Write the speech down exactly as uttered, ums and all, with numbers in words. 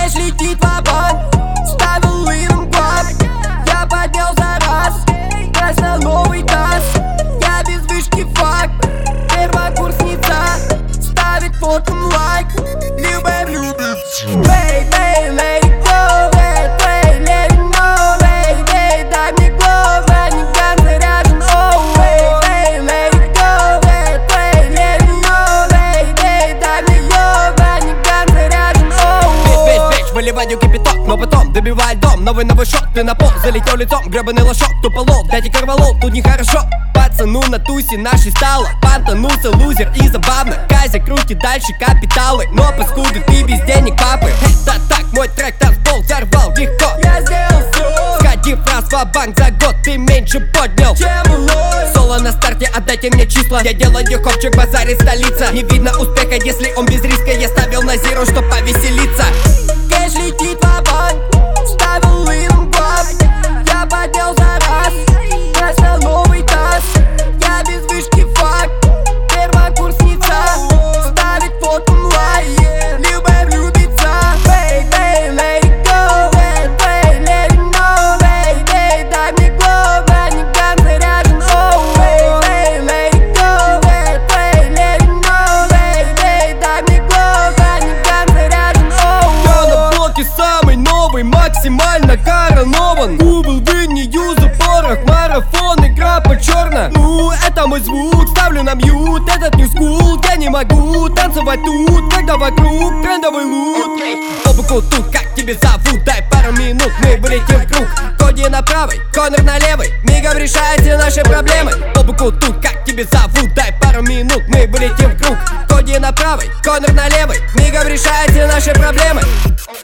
Кэш летит ва-банк, ставил им глаз. Я поднял за раз, красный новый таз. Я без вышки факт, первокурсница. Ставит фотом лайк, любовь любит. Бэй, бэй, let it go, бэй, бэй, let it know, бэй, бэй, дай мне глаза, не ган заряжен, оу. Бэй, бэй, let it go, бэй, бэй, let it know, бэй, бэй, дай мне глаза, не ган заряжен, оу. Бич, бич, бич, выливаю кипяток, но потом добивает дом. Новый новый шок, ты на пол залетел лицом, гребаный лошок, тупо лол, дайте корвалол, тут нехорошо. Пацану на тусе нашей стало, пантанулся лузер и забавно. Казя крутит дальше капиталы, но паскуды ты без денег папы. Это так, мой трек танцпол взорвал легко. Я сделал все, Сходив раз в банк за год, ты меньше поднял, чем улой. соло на старте, отдайте мне числа. Я делаю хопчик, базарит столица. Не видно успеха, если он без риска. Я ставил на зеро, чтоб повеселиться. Кэш летит ва-банк, ставил им глаз. Я поднял за раз, красный новый таз. Я без вышки факт, первокурсница. Ставит фотом лайк, любовь любится. Бэй, бэй, let it go, бэй, бэй, let it know, бэй, бэй, дай мне глаза, не ган заряжен, оу. Бэй, бэй, let it go, бэй, бэй, let it know, бэй, бэй, дай мне глаза, не ган заряжен, оу. Я на блоке самый новый, максимально коронован. Гугл, вы не юзу, порох, марафон, игра по черно. Ну, это мой звук, ставлю на мьют этот new school. Я не могу танцевать тут, когда вокруг трендовый лут. Побуку тут, как тебе зовут, дай пару минут, мы вылетим в круг. Коди на правой, Конор на левой, мигом решайте наши проблемы. Побуку тут, как тебе зовут, дай пару минут, мы вылетим в круг. Коди на правой, Конор на левой, мигом решайте наши проблемы.